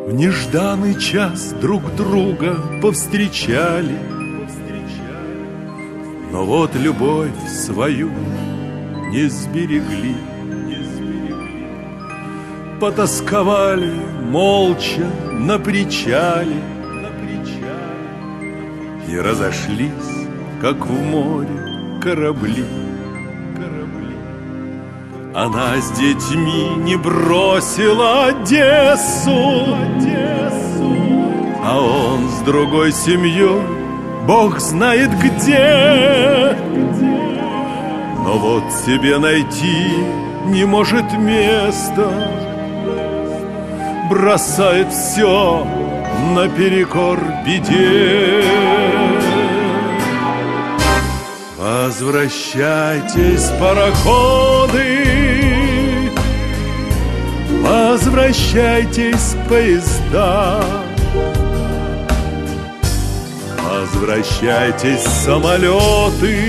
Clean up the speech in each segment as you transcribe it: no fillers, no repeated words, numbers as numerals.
В нежданный час друг друга повстречали, но вот любовь свою не сберегли. Потасковали молча на причале и разошлись, как в море корабли. Она с детьми не бросила Одессу, а он с другой семьей Бог знает где. Но вот себе найти не может места, бросает все наперекор беде. Возвращайтесь, пароходы, возвращайтесь, поезда, возвращайтесь, самолеты,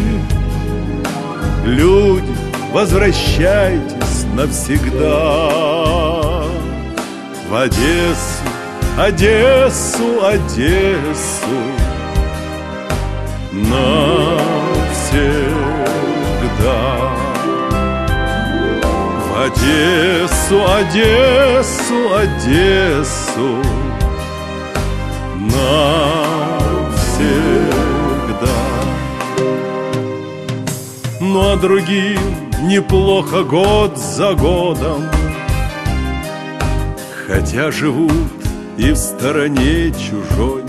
люди, возвращайтесь навсегда. В Одессу, Одессу, Одессу навсегда. В Одессу, Одессу, Одессу навсегда. Ну а другим неплохо год за годом, хотя живут и в стороне чужой.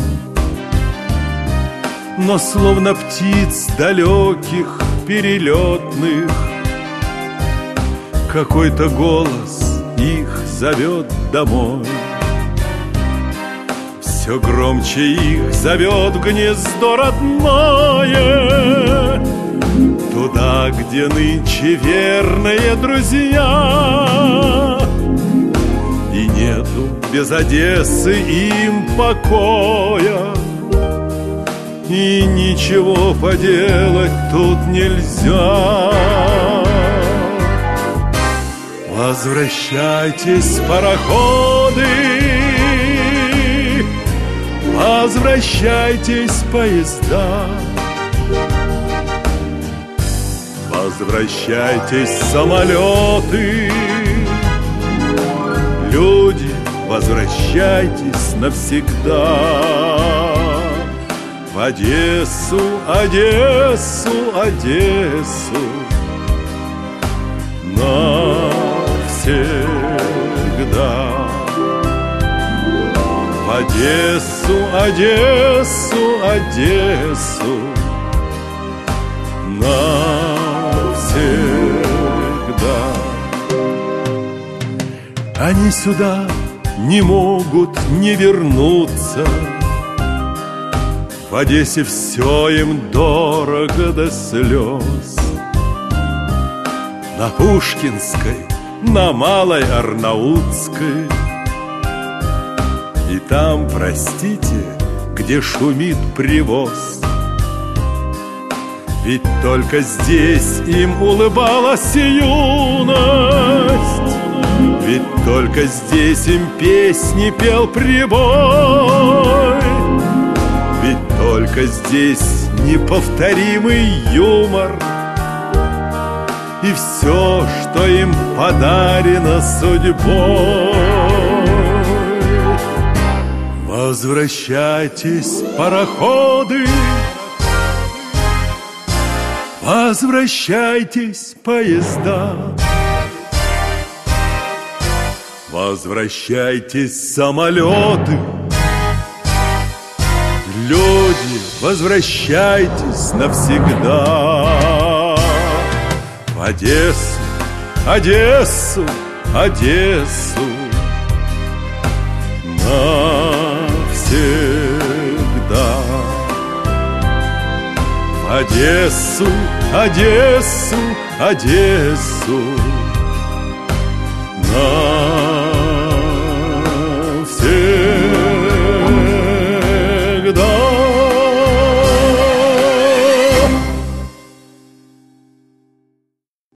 Но словно птиц далеких, перелетных, какой-то голос их зовет домой. Все громче их зовет в гнездо родное, туда, где нынче верные друзья. И нету без Одессы им покоя, и ничего поделать тут нельзя. Возвращайтесь, пароходы, возвращайтесь, поезда, возвращайтесь, самолеты, люди, возвращайтесь навсегда. В Одессу, Одессу, Одессу навсегда. В Одессу, Одессу, Одессу навсегда. Они сюда не могут не вернуться. В Одессе все им дорого до слез. На Пушкинской, на Малой Арнаутской, и там, простите, где шумит привоз. Ведь только здесь им улыбалась юность, ведь только здесь им песни пел прибой, ведь только здесь неповторимый юмор и все, что им подарено судьбой. Возвращайтесь, пароходы, возвращайтесь, поезда, возвращайтесь, самолеты, люди, возвращайтесь навсегда. В Одессу, Одессу, Одессу навсегда. В Одессу, Одессу, Одессу